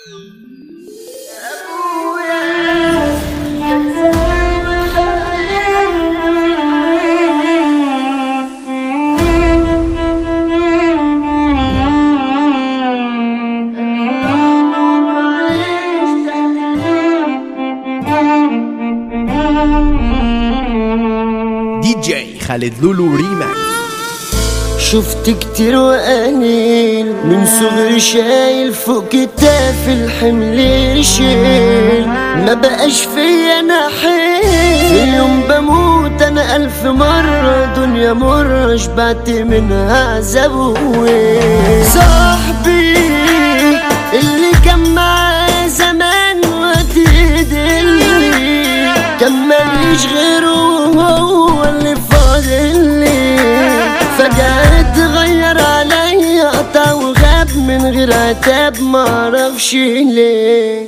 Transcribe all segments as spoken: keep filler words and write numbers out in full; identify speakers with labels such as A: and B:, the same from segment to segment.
A: دي جي خالد لولو ريماكس.
B: شفت كتير وقليل من صغري شايل فوق كتاف الحمل يشيل، ما بقاش فيا انا حيل، في يوم بموت انا الف مرة دنيا مرة شبعت منها عذاب وويل. صاحبي اللي كان معايا زمان وقتي دلي، كان ماليش غيره وهو اللي فاضلي، فجأة اتغير عليا قطع وغاب من غير عتاب معرفش ليه.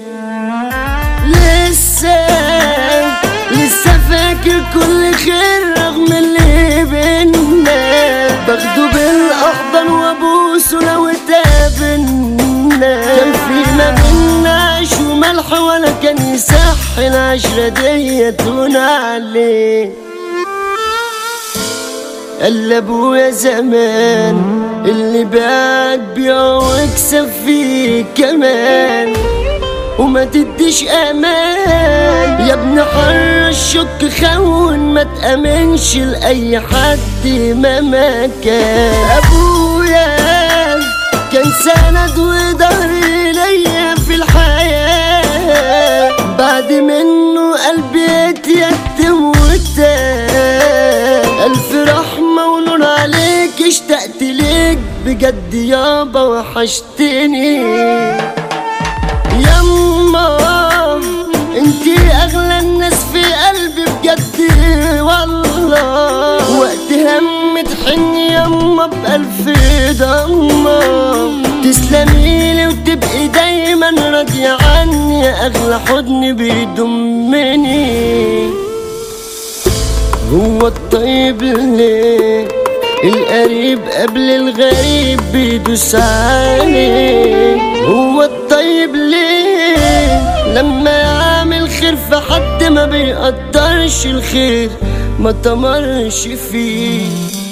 B: لسه لسه فاكر كل خير رغم اللي بينا، باخده بالاحضان وابوسه لو اتقابلنا، كان في ما بينا عيش وملح ولا كان يصح العشرة دي تهون عليه. قال ابويا زمان اللي باعك بيعه واكسب فيه كمان، وما تديش امان يا ابن حر الشك خون، ما تأمنش لأي حد مهما كان. ابويا كان سند وضهري ليا في الحياة، بعد منه قلبي اتيتم وتاه، الف رحمة ونور عليك اشتقت ليك بجد يابا وحشتني. يما انتي اغلى الناس في قلبي بجد والله، وقت هم تحن يما بألف ضمة، تسلميلي وتبقي دايما راضية عني، اغلى حضن بيضمني. هو الطيب ليه القريب قبل الغريب بيدوس عليه، هو الطيب ليه لما يعمل خير في حد ما بيقدرش الخير ما تمرش فيه.